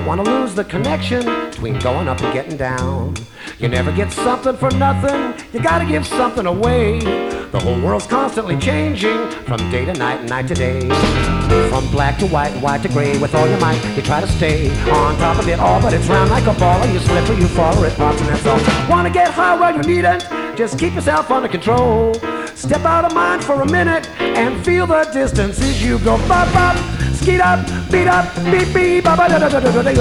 Wanna lose the connection between going up and getting down. You never get something for nothing, you gotta give something away. The whole world's constantly changing from day to night and night to day. From black to white and white to gray, with all your might you try to stay on top of it all, but it's round like a ball and you slip or you fall or it pops and that's all. Wanna get high while you need it? Just keep yourself under control. Step out of mind for a minute and feel the distance as you go. Bop bop, skeet up, beat up, beep beep, bop, da da da da da da.